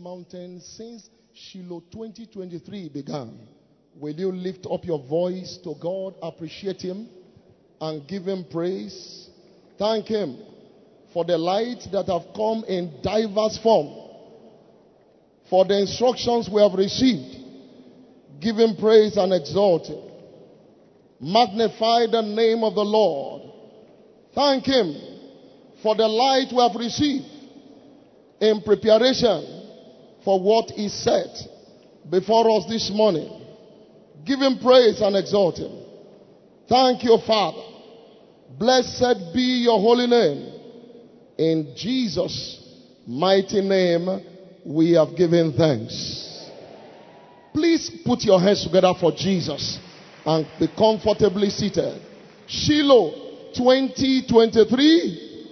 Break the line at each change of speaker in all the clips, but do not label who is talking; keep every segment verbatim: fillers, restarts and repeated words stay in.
mountain since Shiloh twenty twenty-three began. Will you lift up your voice to God, appreciate Him, and give Him praise? Thank Him for the light that have come in diverse form, for the instructions we have received. Give Him praise and exalt Him. Magnify the name of the Lord. Thank Him for the light we have received in preparation for what is set before us this morning. Give Him praise and exalt Him. Thank you, Father. Blessed be your holy name. In Jesus' mighty name, we have given thanks. Please put your hands together for Jesus and be comfortably seated. Shiloh twenty twenty-three.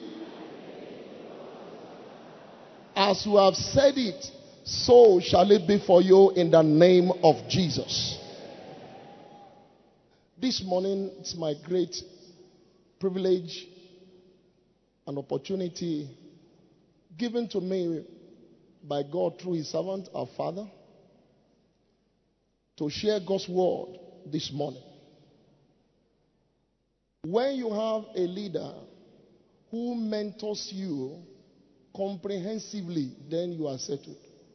As you have said it, so shall it be for you in the name of Jesus. This morning, it's my great privilege and opportunity given to me by God through His servant, our Father, to share God's word this morning. When you have a leader who mentors you comprehensively, then you are settled.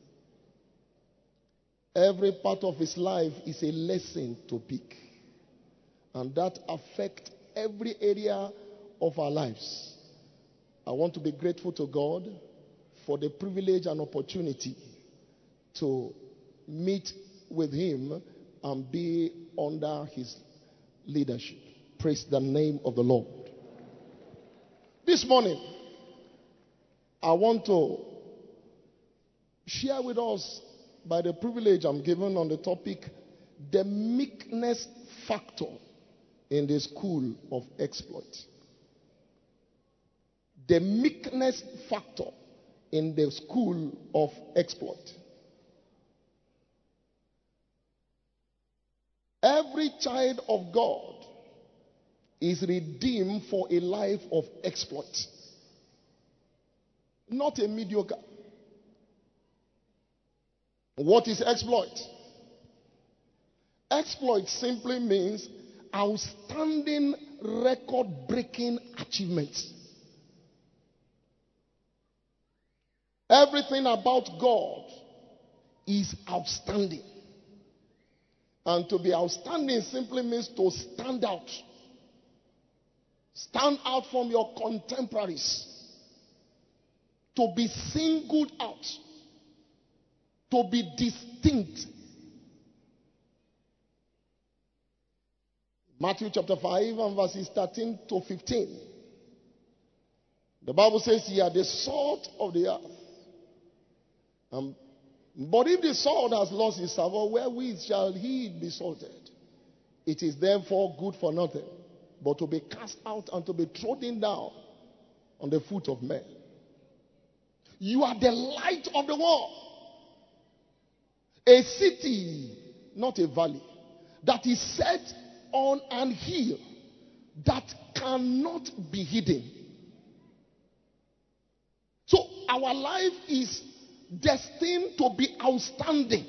Every part of his life is a lesson to pick, and that affects every area of our lives. I want to be grateful to God for the privilege and opportunity to meet with Him and be under His leadership. Praise the name of the Lord. This morning, I want to share with us, by the privilege I'm given, on the topic, the meekness factor in the school of exploit. The meekness factor in the school of exploit. Every child of God is redeemed for a life of exploit, not a mediocre. What is exploit? Exploit simply means outstanding, record-breaking achievements. Everything about God is outstanding. And to be outstanding simply means to stand out. Stand out from your contemporaries. To be singled out. To be distinct. Matthew chapter five and verses thirteen to fifteen. The Bible says, "Ye are the salt of the earth. Um, but if the salt has lost its savour, wherewith shall he be salted? It is therefore good for nothing, but to be cast out and to be trodden down on the foot of men. You are the light of the world. A city, not a valley, that is set on an hill that cannot be hidden." So our life is destined to be outstanding.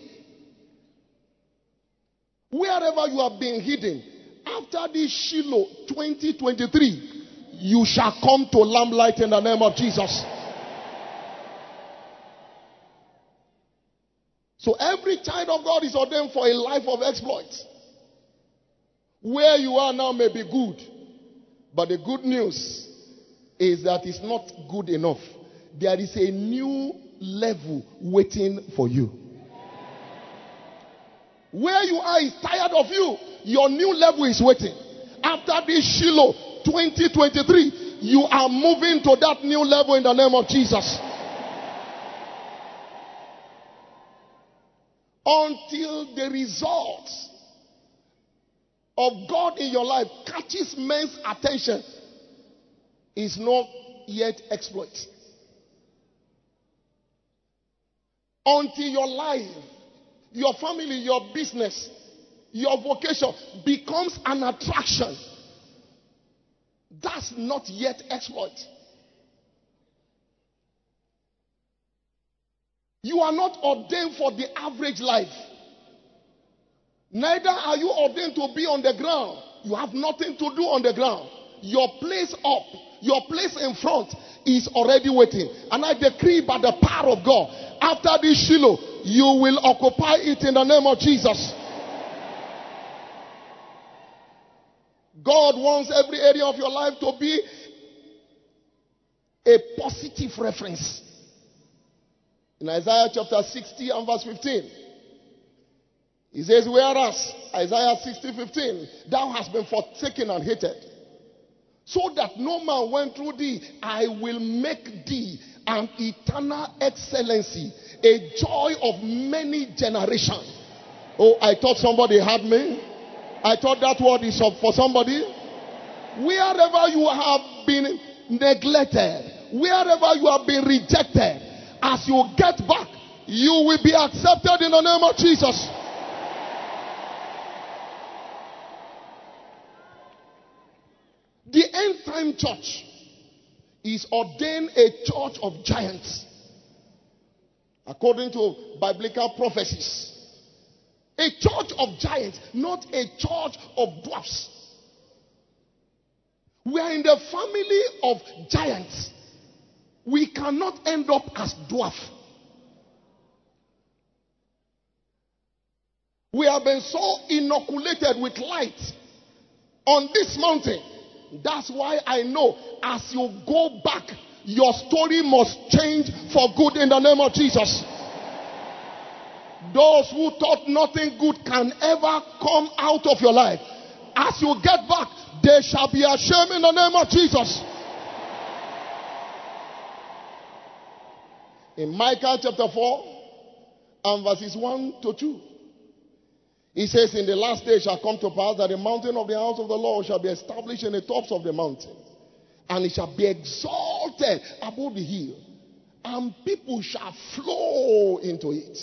Wherever you have been hidden, after this Shiloh twenty twenty-three, you shall come to lamplight in the name of Jesus. So every child of God is ordained for a life of exploits. Where you are now may be good, but the good news is that it's not good enough. There is a new level waiting for you. Where you are is tired of you. Your new level is waiting. After this Shiloh twenty twenty-three, you are moving to that new level in the name of Jesus. Until the results of God in your life catches men's attention, is not yet exploit. Until your life, your family, your business, your vocation becomes an attraction, that's not yet exploit. You are not ordained for the average life. Neither are you ordained to be on the ground. You have nothing to do on the ground. Your place up, your place in front is already waiting. And I decree by the power of God, after this Shiloh, you will occupy it in the name of Jesus. God wants every area of your life to be a positive reference. In Isaiah chapter sixty and verse fifteen, he says, whereas, Isaiah sixty, fifteen, thou hast been forsaken and hated, so that no man went through thee, I will make thee an eternal excellency, a joy of many generations. Oh, I thought somebody had me. I thought that word is for somebody. Wherever you have been neglected, wherever you have been rejected, as you get back, you will be accepted in the name of Jesus. The end time church is ordained a church of giants, according to biblical prophecies. A church of giants, not a church of dwarfs. We are in the family of giants. We cannot end up as dwarf. We have been so inoculated with light on this mountain. That's why I know as you go back, your story must change for good in the name of Jesus. Those who thought nothing good can ever come out of your life, as you get back, they shall be ashamed in the name of Jesus. In Micah chapter four and verses one to two, he says, in the last day shall come to pass that the mountain of the house of the Lord shall be established in the tops of the mountains, and it shall be exalted above the hill, and people shall flow into it.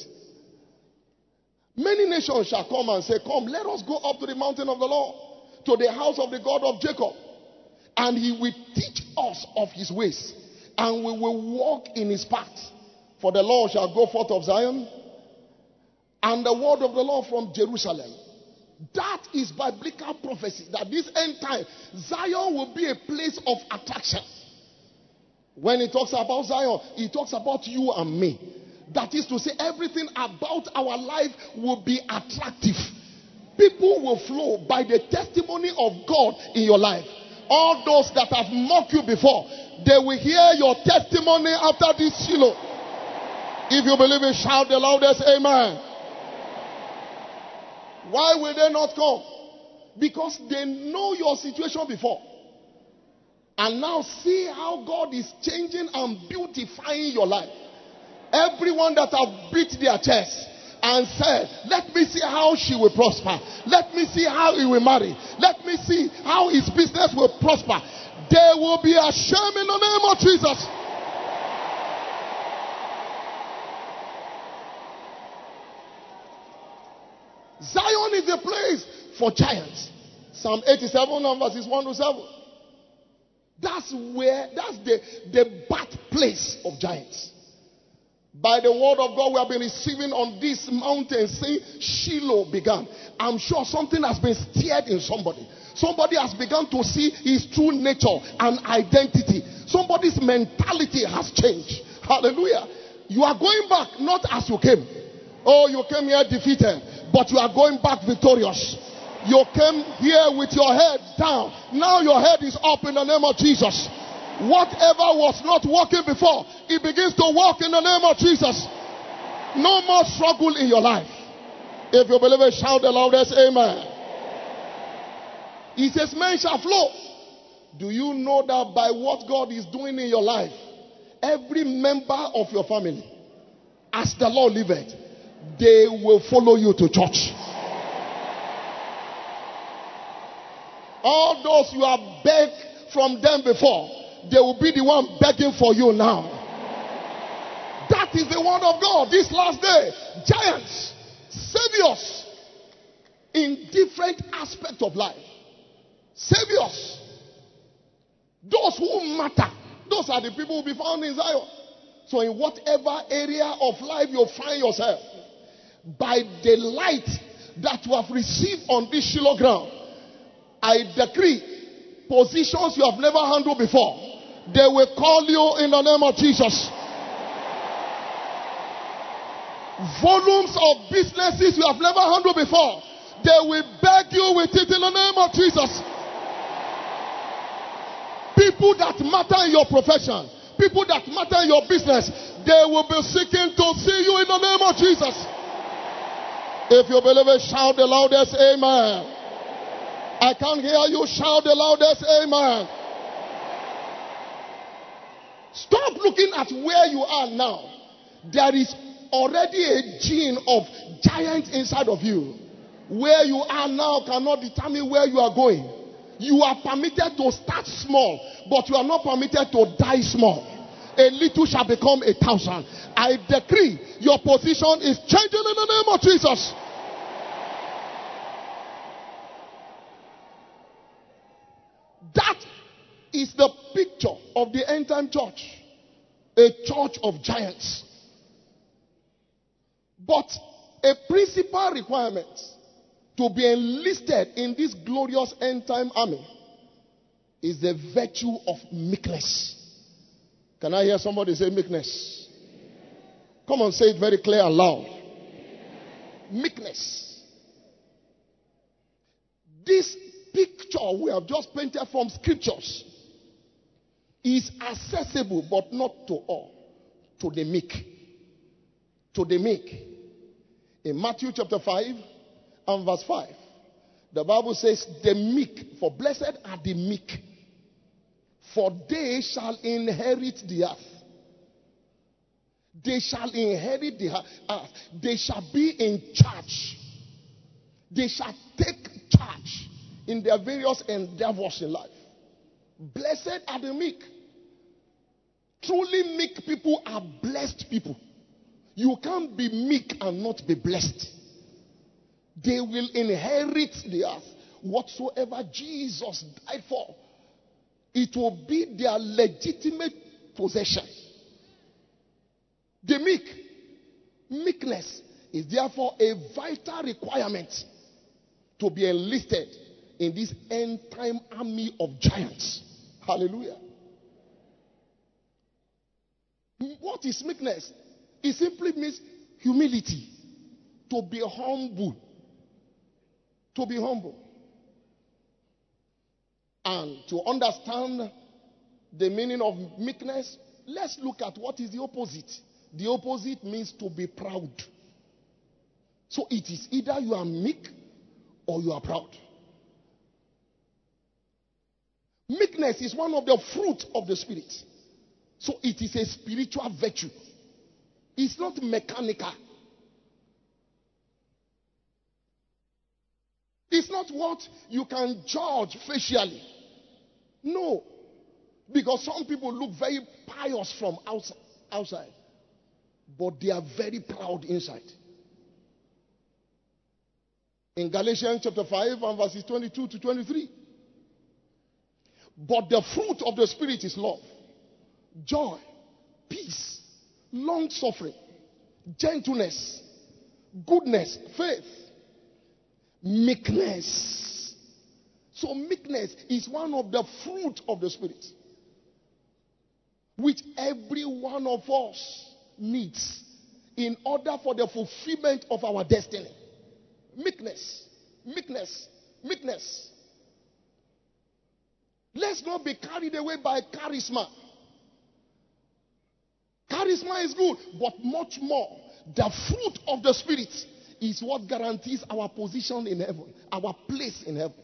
Many nations shall come and say, come, let us go up to the mountain of the Lord, to the house of the God of Jacob, and he will teach us of his ways, and we will walk in his paths. For the Lord shall go forth of Zion, and the word of the Lord from Jerusalem. That is biblical prophecy, that this end time, Zion will be a place of attraction. When he talks about Zion, he talks about you and me. That is to say, everything about our life will be attractive. People will flow by the testimony of God in your life. All those that have mocked you before, they will hear your testimony after this Shiloh. If you believe it, shout the loudest amen. Why will they not come? Because they know your situation before. And now see how God is changing and beautifying your life. Everyone that have beat their chest and said, let me see how she will prosper. Let me see how he will marry. Let me see how his business will prosper. They will be ashamed in the name of Jesus. Zion is the place for giants. Psalm eighty-seven and verses one to seven. That's where, that's the, the birthplace of giants. By the word of God we have been receiving on this mountain, saying Shiloh began. I'm sure something has been stirred in somebody. Somebody has begun to see his true nature and identity. Somebody's mentality has changed. Hallelujah. You are going back not as you came. Oh, you came here defeated, but you are going back victorious. You came here with your head down. Now your head is up in the name of Jesus. Whatever was not working before, it begins to work in the name of Jesus. No more struggle in your life. If you believe it, shout the loudest amen. He says, men shall flow. Do you know that by what God is doing in your life, every member of your family, as the Lord liveth, they will follow you to church. All those you have begged from them before, they will be the one begging for you now. That is the word of God this last day. Giants, saviors in different aspects of life. Saviors. Those who matter. Those are the people who will be found in Zion. So in whatever area of life you find yourself, by the light that you have received on this Shiloh ground, I decree positions you have never handled before, they will call you in the name of Jesus. Volumes of businesses you have never handled before, they will beg you with it in the name of Jesus. People that matter in your profession, people that matter in your business, they will be seeking to see you in the name of Jesus. If you believe it, shout the loudest amen. I can't hear you. Shout the loudest amen. Stop looking at where you are now. There is already a gene of giant inside of you. Where you are now cannot determine where you are going. You are permitted to start small, but you are not permitted to die small. A little shall become a thousand. I decree your position is changing in the name of Jesus. That is the picture of the end time church. A church of giants. But a principal requirement to be enlisted in this glorious end time army is the virtue of meekness. Can I hear somebody say meekness? Come on, say it very clear and loud. Meekness. This picture we have just painted from scriptures is accessible, but not to all. To the meek. To the meek. In Matthew chapter five and verse five, the Bible says, the meek, for blessed are the meek, for they shall inherit the earth. They shall inherit the earth. They shall be in charge. They shall take charge in their various endeavors in life. Blessed are the meek. Truly meek people are blessed people. You can't be meek and not be blessed. They will inherit the earth. Whatsoever Jesus died for, it will be their legitimate possession. The meek, meekness is therefore a vital requirement to be enlisted in this end time army of giants. Hallelujah. What is meekness? It simply means humility. To be humble. To be humble. And to understand the meaning of meekness, let's look at what is the opposite. The opposite means to be proud. So it is either you are meek or you are proud. Meekness is one of the fruit of the Spirit. So it is a spiritual virtue. It's not mechanical. It's not what you can judge facially. No. Because some people look very pious from outside, but they are very proud inside. In Galatians chapter five and verses twenty-two to twenty-three. But the fruit of the Spirit is love, joy, peace, long suffering, gentleness, goodness, faith, meekness. So meekness is one of the fruit of the Spirit, which every one of us needs in order for the fulfillment of our destiny. Meekness, meekness, meekness. Let's not be carried away by charisma. Charisma is good, but much more, the fruit of the Spirit is what guarantees our position in heaven, our place in heaven.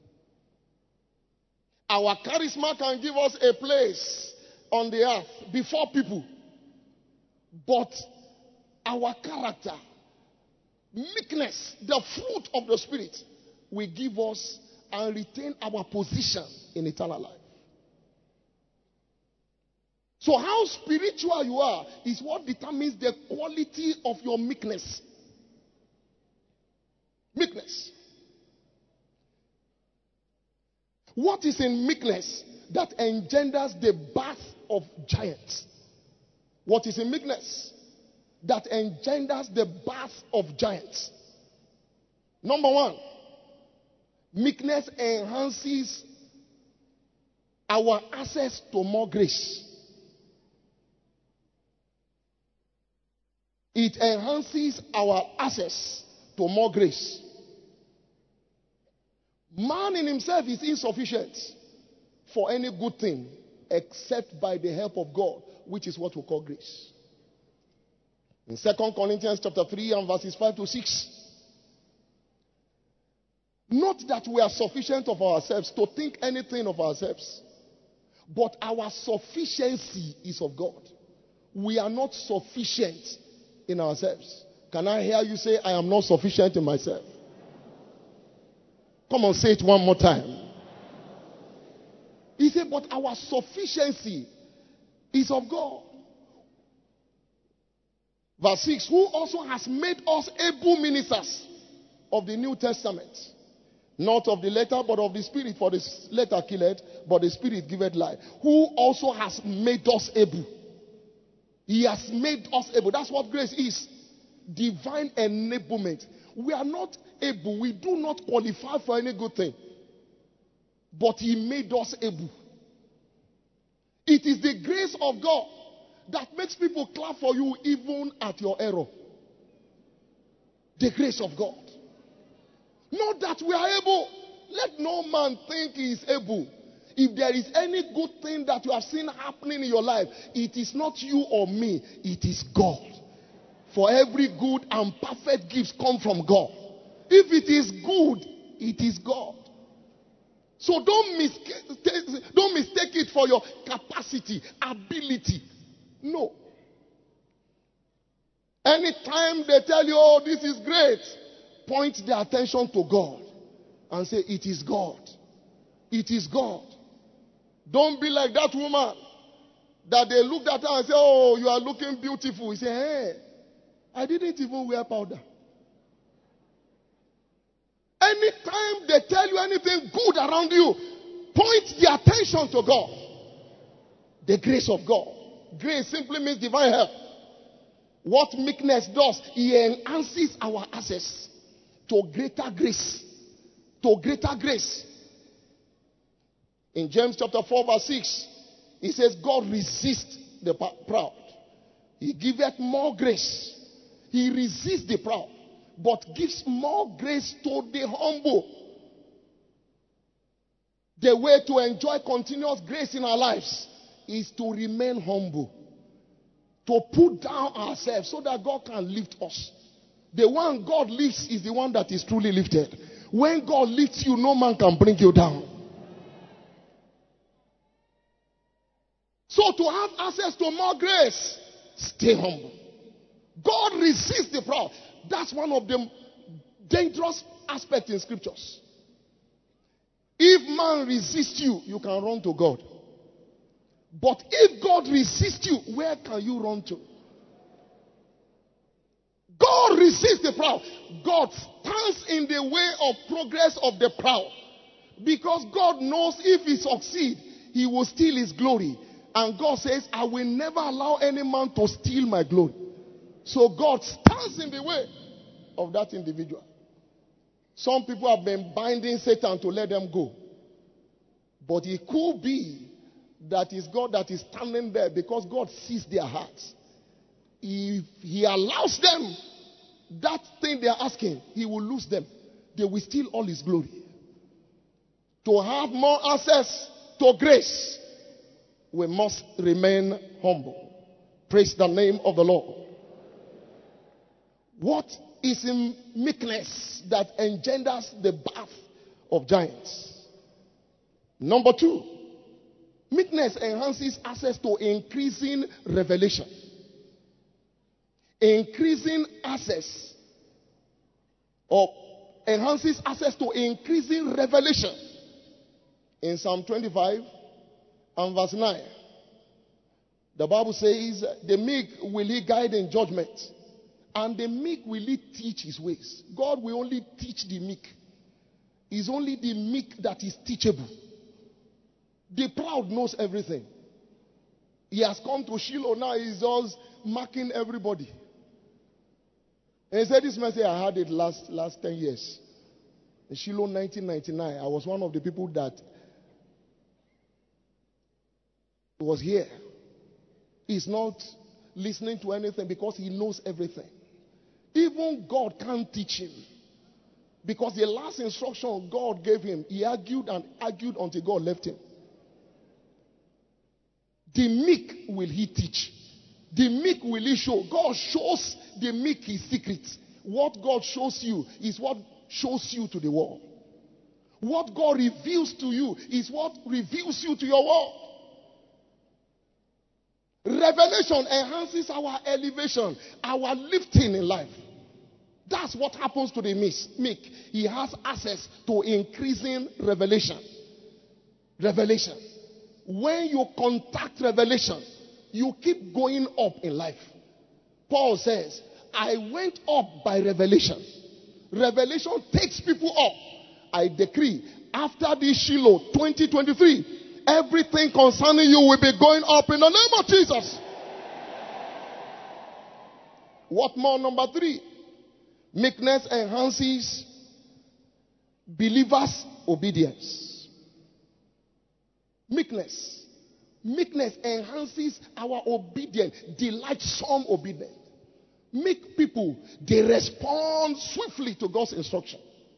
Our charisma can give us a place on the earth before people, but our character, meekness, the fruit of the Spirit, will give us and retain our position in eternal life. So how spiritual you are is what determines the quality of your meekness. Meekness. What is in meekness that engenders the birth of giants? What is in meekness? That engenders the birth of giants. Number one, meekness enhances our access to more grace. It enhances our access to more grace. Man in himself is insufficient for any good thing except by the help of God, which is what we call grace. In Second Corinthians chapter three and verses five to six. Not that we are sufficient of ourselves to think anything of ourselves, but our sufficiency is of God. We are not sufficient in ourselves. Can I hear you say, I am not sufficient in myself? Come on, say it one more time. He said, but our sufficiency is of God. Verse six, who also has made us able ministers of the New Testament. Not of the letter, but of the Spirit. For the letter killeth, but the Spirit giveth life. Who also has made us able. He has made us able. That's what grace is. Divine enablement. We are not able. We do not qualify for any good thing. But He made us able. It is the grace of God that makes people clap for you even at your error. The grace of God. Not that we are able. Let no man think he is able. If there is any good thing that you have seen happening in your life, it is not you or me. It is God. For every good and perfect gift come from God. If it is good, it is God. So don't mistake, don't mistake it for your capacity, ability. No. Anytime they tell you, oh, this is great, point their attention to God and say, it is God. It is God. Don't be like that woman that they looked at her and said, oh, you are looking beautiful. He said, hey, I didn't even wear powder. Anytime they tell you anything good around you, point the attention to God. The grace of God. Grace simply means divine help. What meekness does, it enhances our access to greater grace. To greater grace. In James chapter four verse six, it says, God resists the proud. He giveth more grace. He resists the proud, but gives more grace to the humble. The way to enjoy continuous grace in our lives is to remain humble. To put down ourselves so that God can lift us. The one God lifts is the one that is truly lifted. When God lifts you, no man can bring you down. So to have access to more grace, stay humble. God resists the proud. That's one of the dangerous aspects in scriptures. If man resists you, you can run to God. But if God resists you, where can you run to? God resists the proud. God stands in the way of progress of the proud. Because God knows if he succeeds, he will steal his glory. And God says, I will never allow any man to steal my glory. So God stands in the way of that individual. Some people have been binding Satan to let them go. But it could be that is God that is standing there because God sees their hearts. If he allows them that thing they are asking, he will lose them. They will steal all his glory. To have more access to grace, we must remain humble. Praise the name of the Lord. What is in meekness that engenders the birth of giants? Number two, meekness enhances access to increasing revelation. Increasing access or enhances access to increasing revelation. In Psalm twenty-five and verse nine, the Bible says, the meek will he guide in judgment, and the meek will he teach his ways. God will only teach the meek. It's only the meek that is teachable. The proud knows everything. He has come to Shiloh now. He's just marking everybody. And he said, this message, I had it last, last ten years. In Shiloh nineteen ninety-nine, I was one of the people that was here. He's not listening to anything because he knows everything. Even God can't teach him. Because the last instruction God gave him, he argued and argued until God left him. The meek will he teach. The meek will he show. God shows the meek his secrets. What God shows you is what shows you to the world. What God reveals to you is what reveals you to your world. Revelation enhances our elevation, our lifting in life. That's what happens to the meek. He has access to increasing revelation. Revelation. When you contact revelation, you keep going up in life. Paul says, I went up by revelation. Revelation takes people up. I decree, after this Shiloh twenty twenty-three, everything concerning you will be going up in the name of Jesus. What more? Number three. Meekness enhances believers' obedience. Meekness. Meekness enhances our obedience, delightsome obedience. Meek people, they respond swiftly to God's instruction.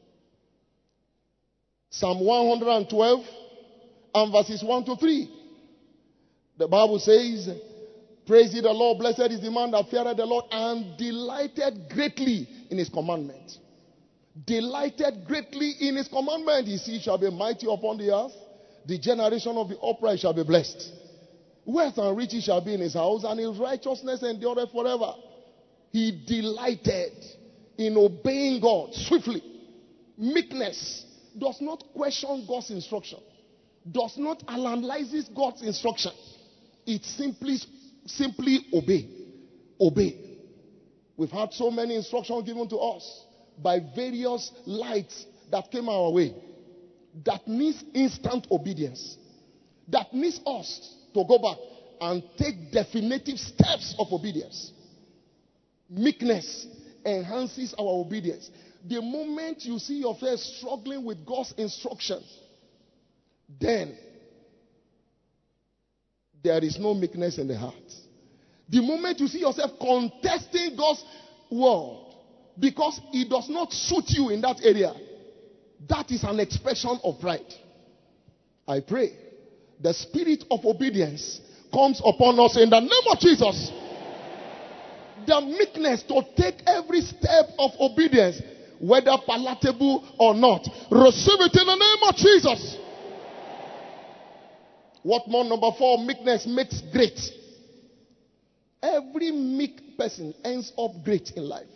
Psalm one hundred twelve and verses one to three. The Bible says, praise ye the Lord, blessed is the man that feareth the Lord and delighted greatly in his commandment. Delighted greatly in his commandment. His seed shall be mighty upon the earth. The generation of the upright shall be blessed. Wealth and riches shall be in his house, and his righteousness endureth forever. He delighted in obeying God swiftly. Meekness does not question God's instruction. Does not analyze God's instruction. It simply, simply obey. Obey. We've had so many instructions given to us by various lights that came our way that needs instant obedience. That needs us to go back and take definitive steps of obedience. Meekness enhances our obedience. The moment you see yourself struggling with God's instructions, then there is no meekness in the heart. The moment you see yourself contesting God's word because it does not suit you in that area, that is an expression of pride. I pray the spirit of obedience comes upon us in the name of Jesus. The meekness to take every step of obedience, whether palatable or not. Receive it in the name of Jesus. What more? Number four, meekness makes great. Every meek person ends up great in life.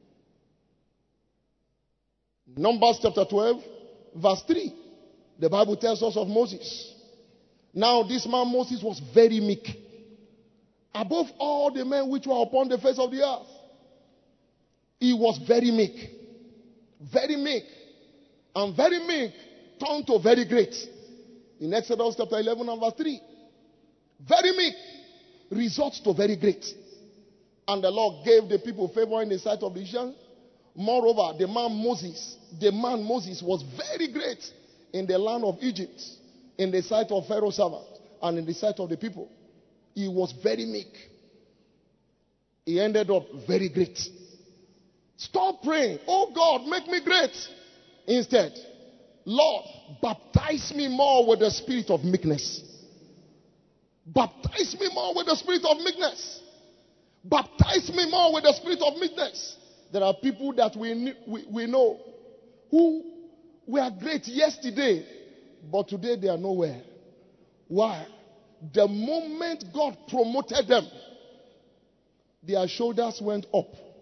Numbers chapter twelve, verse three. The Bible tells us of Moses. Now this man Moses was very meek, above all the men which were upon the face of the earth. He was very meek. Very meek. And very meek turned to very great. In Exodus chapter eleven and verse three. Very meek results to very great. And the Lord gave the people favor in the sight of the Egyptians. Moreover, the man Moses, the man Moses was very great in the land of Egypt, in the sight of Pharaoh's servant, and in the sight of the people. He was very meek. He ended up very great. Stop praying, oh God, make me great. Instead, Lord, baptize me more with the spirit of meekness. Baptize me more with the spirit of meekness. Baptize me more with the spirit of meekness. There are people that we, we, we know who were great yesterday, but today they are nowhere. Why? The moment God promoted them, their shoulders went up.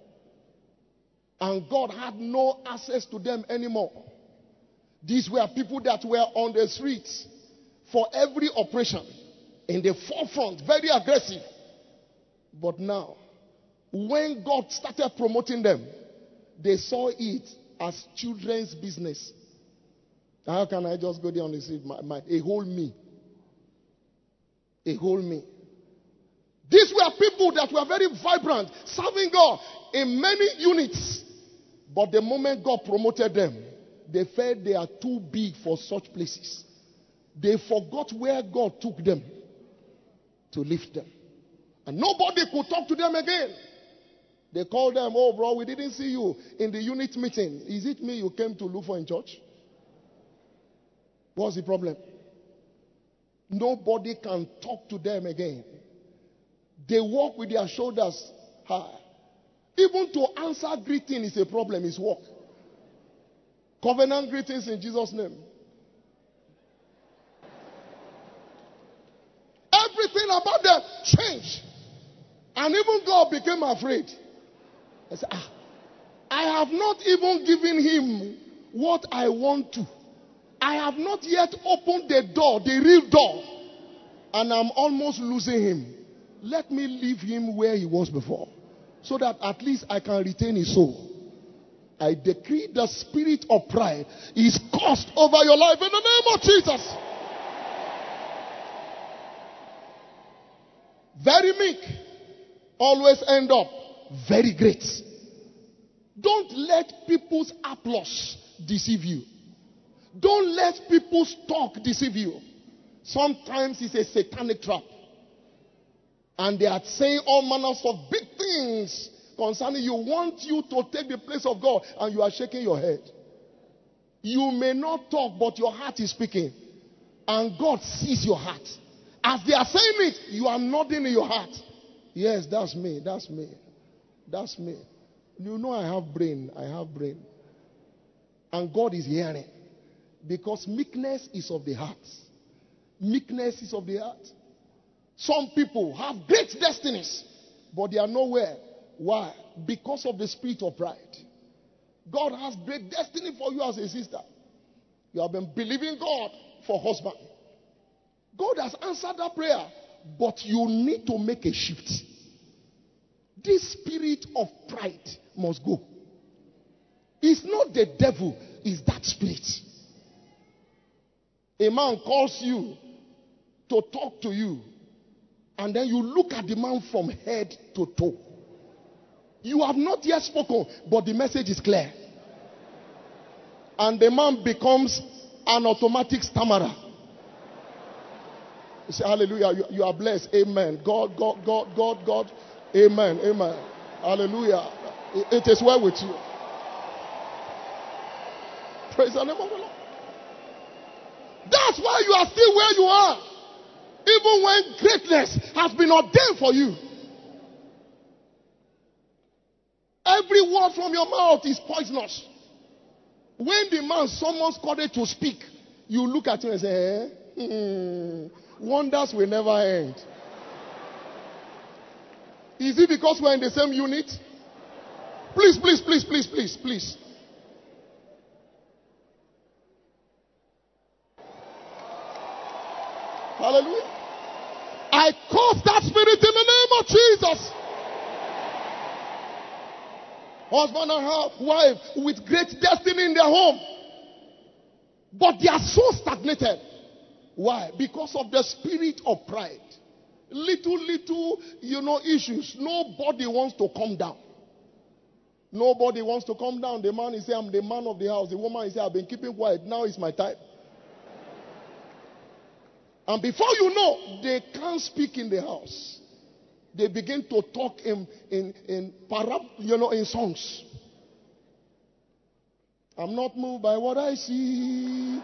And God had no access to them anymore. These were people that were on the streets for every operation, in the forefront, very aggressive. But now, when God started promoting them, they saw it as children's business. How can I just go there and receive my, my, a whole me? A whole me. These were people that were very vibrant, serving God in many units. But the moment God promoted them, they felt they are too big for such places. They forgot where God took them to lift them. And nobody could talk to them again. They called them, oh bro, we didn't see you in the unit meeting. Is it me you came to look for in church? What's the problem? Nobody can talk to them again. They walk with their shoulders high. Even to answer greeting is a problem, is work. Covenant greetings in Jesus' name. Everything about them changed. And even God became afraid. I said, ah, I have not even given him what I want to. I have not yet opened the door, the real door. And I'm almost losing him. Let me leave him where he was before, so that at least I can retain his soul. I decree the spirit of pride is cast over your life in the name of Jesus. Very meek, always end up very great. Don't let people's applause deceive you. Don't let people's talk deceive you. Sometimes it's a satanic trap. And they are saying all manners of big things concerning you. Want you to take the place of God, and you are shaking your head. You may not talk, but your heart is speaking. And God sees your heart. As they are saying it, you are nodding in your heart. Yes, that's me, that's me, that's me. You know I have brain, I have brain. And God is hearing. Because meekness is of the heart. Meekness is of the heart. Some people have great destinies, but they are nowhere. Why? Because of the spirit of pride. God has great destiny for you as a sister. You have been believing God for husband. God has answered that prayer, but you need to make a shift. This spirit of pride must go. It's not the devil, it's that spirit. A man calls you to talk to you, and then you look at the man from head to toe. You have not yet spoken, but the message is clear. And the man becomes an automatic stammerer. You say, hallelujah, you, you are blessed. Amen. God, God, God, God, God. Amen, amen. Hallelujah. It, it is well with you. Praise the name of the Lord. That's why you are still where you are. Even when greatness has been ordained for you. Every word from your mouth is poisonous. When the man summons courage to speak, you look at him and say, eh? hmm, wonders will never end. Is it because we're in the same unit? Please, please, please, please, please, please. Hallelujah. I curse that spirit in the name of Jesus. Husband and wife with great destiny in their home, but they are so stagnated. Why? Because of the spirit of pride. Little, little, you know, issues. Nobody wants to come down. Nobody wants to come down. The man is saying, I'm the man of the house. The woman is saying, I've been keeping quiet. Now is my time. And before you know, they can't speak in the house. They begin to talk in in in para, you know, in songs. I'm not moved by what I see.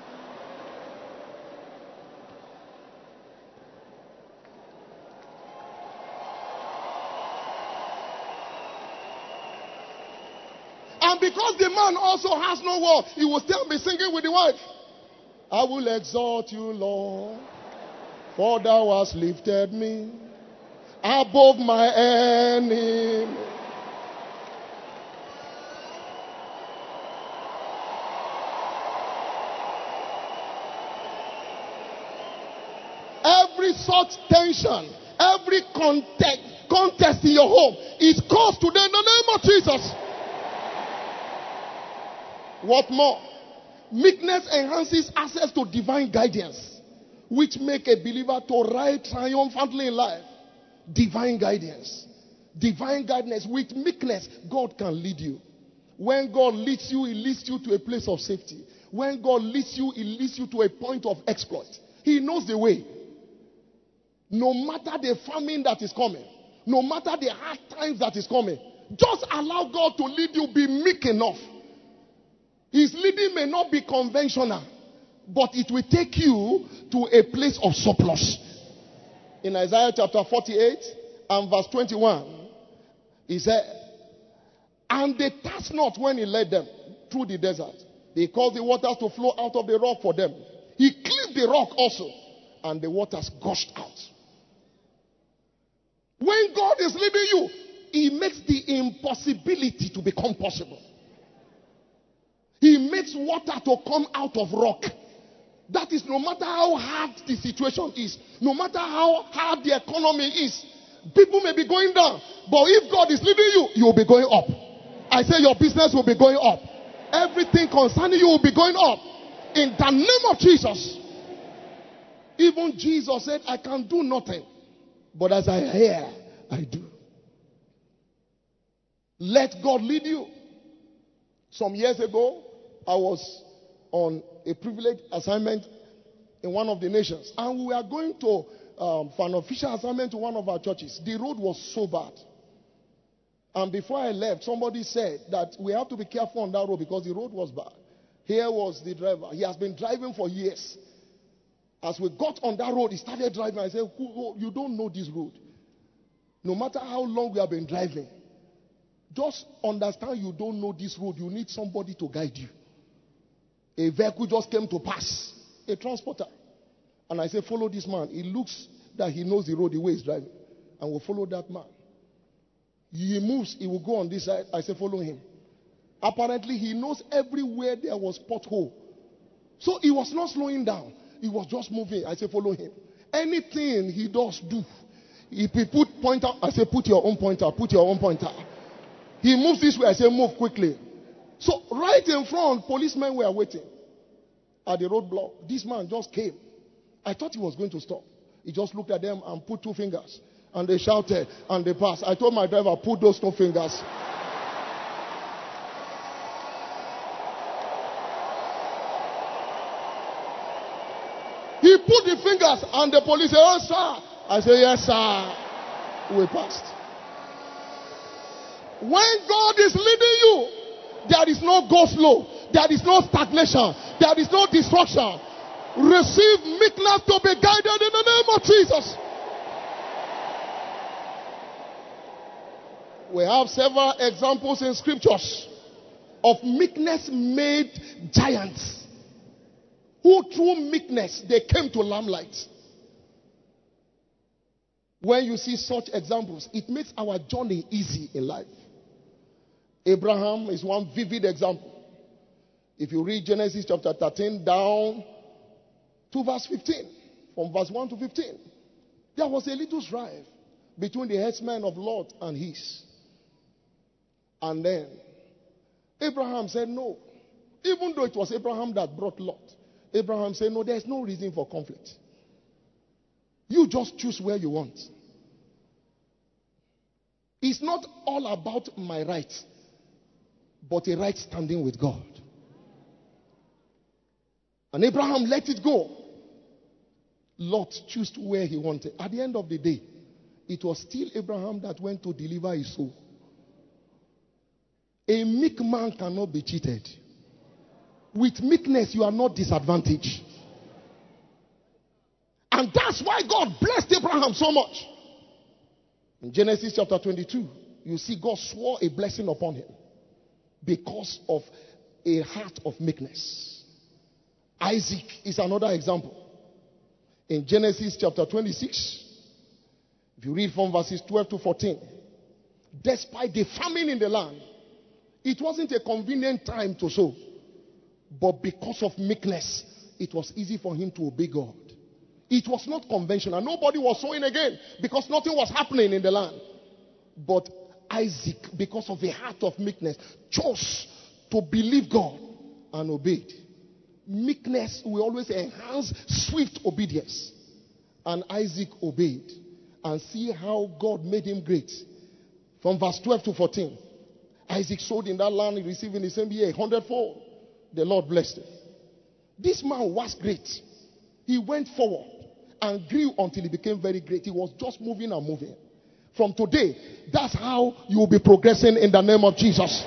And because the man also has no word, he will still be singing with the wife. I will exalt you, Lord, for thou hast lifted me above my enemy. Every such tension, every contest, contest in your home is caused today in the name of Jesus. What more? Meekness enhances access to divine guidance, which make a believer to ride triumphantly in life. Divine guidance. Divine guidance. With meekness, God can lead you. When God leads you, He leads you to a place of safety. When God leads you, He leads you to a point of exploit. He knows the way. No matter the famine that is coming, no matter the hard times that is coming, just allow God to lead you. Be meek enough. His leading may not be conventional, but it will take you to a place of surplus. In Isaiah chapter forty-eight and verse twenty-one, he said, and they thirst not when He led them through the desert. They caused the waters to flow out of the rock for them. He cleaved the rock also, and the waters gushed out. When God is leading you, He makes the impossibility to become possible. He makes water to come out of rock. That is, no matter how hard the situation is, no matter how hard the economy is, people may be going down, but if God is leading you, you will be going up. I say your business will be going up. Everything concerning you will be going up. In the name of Jesus. Even Jesus said, I can do nothing, but as I hear, I do. Let God lead you. Some years ago, I was on a privileged assignment in one of the nations, and we were going to um, for an official assignment to one of our churches. The road was so bad, and before I left, somebody said that we have to be careful on that road because the road was bad. Here was the driver. He has been driving for years. As we got on that road, he started driving. I said, who, you don't know this road. No matter how long we have been driving, just understand you don't know this road. You need somebody to guide you. A vehicle just came to pass, a transporter. And I said, follow this man. It looks that he knows the road, the way he's driving. And we'll follow that man. He moves, he will go on this side. I said, follow him. Apparently, he knows everywhere there was pothole. So he was not slowing down. He was just moving. I said, follow him. Anything he does, do. If he put pointer, I say, put your own pointer, put your own pointer. He moves this way, I say, move quickly. So right in front, policemen were waiting at the roadblock. This man just came. I thought he was going to stop. He just looked at them and put two fingers. And they shouted and they passed. I told my driver, put those two fingers. He put the fingers and the police said, oh sir. I said, yes sir. We passed. When God is leading you, there is no go slow. There is no stagnation. There is no destruction. Receive meekness to be guided in the name of Jesus. We have several examples in scriptures of meekness made giants who through meekness they came to limelight. When you see such examples, it makes our journey easy in life. Abraham is one vivid example. If you read Genesis chapter thirteen down to verse fifteen, from verse one to fifteen, there was a little strife between the herdsmen of Lot and his. And then Abraham said no. Even though it was Abraham that brought Lot, Abraham said no, there's no reason for conflict. You just choose where you want. It's not all about my rights, but a right standing with God. And Abraham let it go. Lot chose where he wanted. At the end of the day, it was still Abraham that went to deliver his soul. A meek man cannot be cheated. With meekness, you are not disadvantaged. And that's why God blessed Abraham so much. In Genesis chapter twenty-two, you see God swore a blessing upon him because of a heart of meekness. Isaac is another example. In Genesis chapter twenty-six, if you read from verses twelve to fourteen, despite the famine in the land, it wasn't a convenient time to sow. But because of meekness, it was easy for him to obey God. It was not conventional. Nobody was sowing again because nothing was happening in the land. But Isaac, because of a heart of meekness, chose to believe God and obeyed. Meekness will always enhance swift obedience. And Isaac obeyed. and see how God made him great. From verse twelve to fourteen. Isaac sowed in that land, he received in the same year a hundredfold. The Lord blessed him. This man was great. He went forward and grew until he became very great. He was just moving and moving. From today, that's how you will be progressing in the name of Jesus.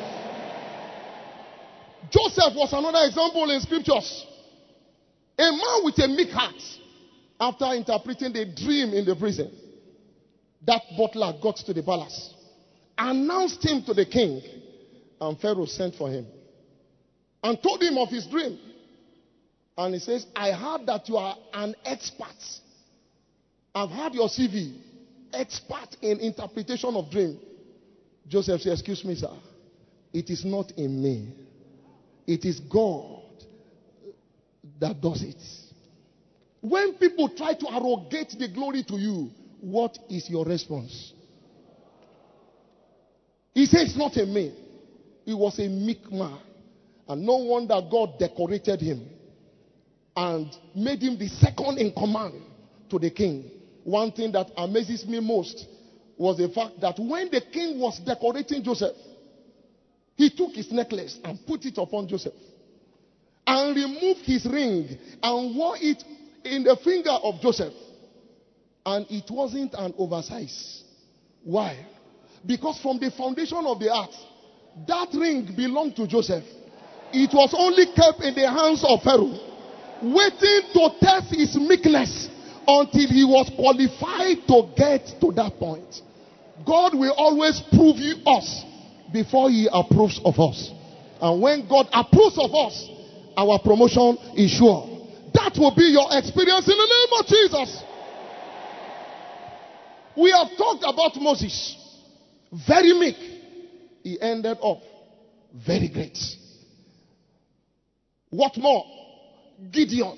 Joseph was another example in scriptures. A man with a meek heart, after interpreting the dream in the prison, that butler got to the palace, announced him to the king, and Pharaoh sent for him and told him of his dream. And he says, I heard that you are an expert. I've heard your C V, expert in interpretation of dream. Joseph said, excuse me, sir. It is not in me. It is God that does it. When people try to arrogate the glory to you, what is your response? He says it's not in me. He was a meek man. And no wonder God decorated him and made him the second in command to the king. One thing that amazes me most was the fact that when the king was decorating Joseph, he took his necklace and put it upon Joseph and removed his ring and wore it in the finger of Joseph. And it wasn't an oversize. Why? Because from the foundation of the earth, that ring belonged to Joseph. It was only kept in the hands of Pharaoh, waiting to test his meekness until he was qualified to get to that point. God will always prove you us before he approves of us. And when God approves of us, our promotion is sure. That will be your experience in the name of Jesus. We have talked about Moses. Very meek. He ended up very great. What more? Gideon.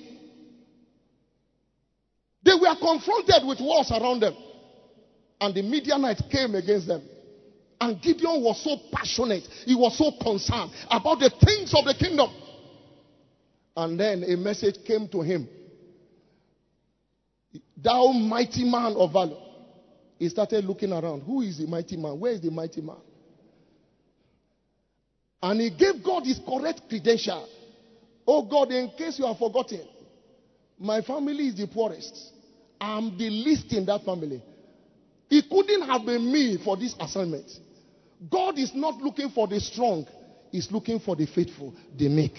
They were confronted with wars around them. And the Midianites came against them. And Gideon was so passionate. He was so concerned about the things of the kingdom. And then a message came to him. Thou mighty man of valor. He started looking around. Who is the mighty man? Where is the mighty man? And he gave God his correct credential. Oh God, in case you have forgotten, my family is the poorest. I'm the least in that family. It couldn't have been me for this assignment. God is not looking for the strong. He's looking for the faithful, the meek.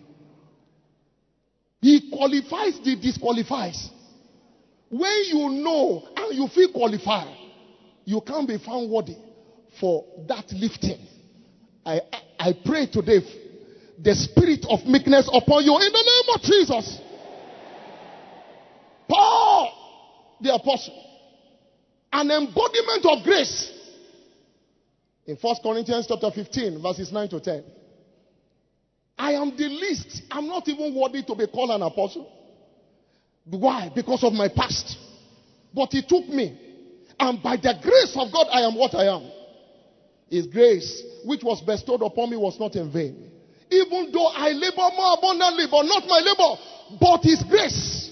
He qualifies the disqualifies. When you know and you feel qualified, you can't be found worthy for that lifting. I, I, I pray today the spirit of meekness upon you in the name of Jesus. Paul, the apostle, an embodiment of grace. In First Corinthians chapter fifteen, verses nine to ten. I am the least. I'm not even worthy to be called an apostle. Why? Because of my past. But he took me. And by the grace of God, I am what I am. His grace, which was bestowed upon me, was not in vain. Even though I labor more abundantly, but not my labor, but his grace.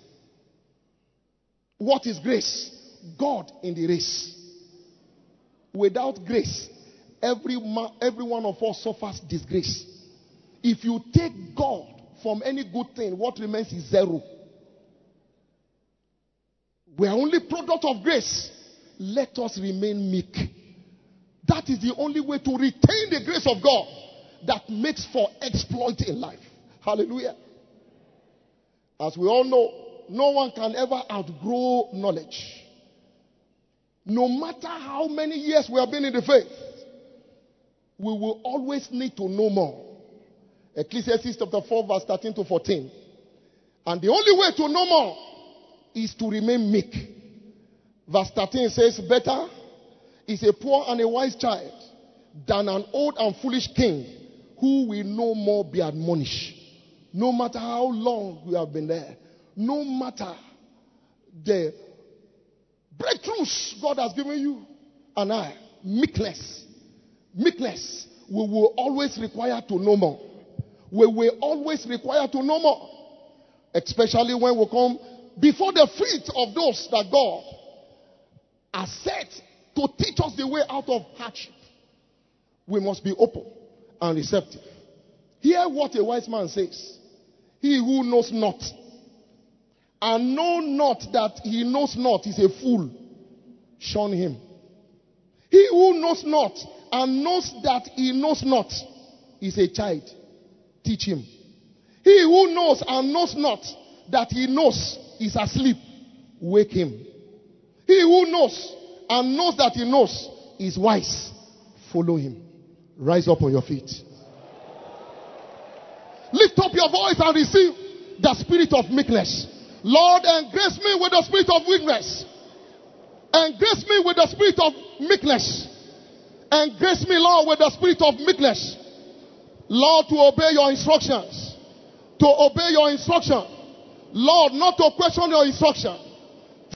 What is grace? God in the race. Without grace, every, ma- every one of us suffers disgrace. If you take God from any good thing, what remains is zero. We are only product of grace. Let us remain meek. That is the only way to retain the grace of God that makes for exploit in life. Hallelujah. As we all know, no one can ever outgrow knowledge. No matter how many years we have been in the faith, we will always need to know more. Ecclesiastes chapter four, verse thirteen to fourteen. And the only way to know more is to remain meek. Verse thirteen says, better is a poor and a wise child than an old and foolish king who will no more be admonished. No matter how long we have been there, no matter the breakthroughs God has given you and I, meekness, meekness, we will always require to know more. We will always require to know more. Especially when we come before the feet of those that God are set to teach us the way out of hardship. We must be open and receptive. Hear what a wise man says. He who knows not and know not that he knows not is a fool. Shun him. He who knows not and knows that he knows not is a child. Teach him. He who knows and knows not that he knows is asleep. Wake him. He who knows and knows that he knows is wise. Follow him. Rise up on your feet. Lift up your voice and receive the spirit of meekness. Lord, engrace me with the spirit of weakness. Engrace me with the spirit of meekness. Engrace me, Lord, with the spirit of meekness. Lord, to obey your instructions. To obey your instruction. Lord, not to question your instruction.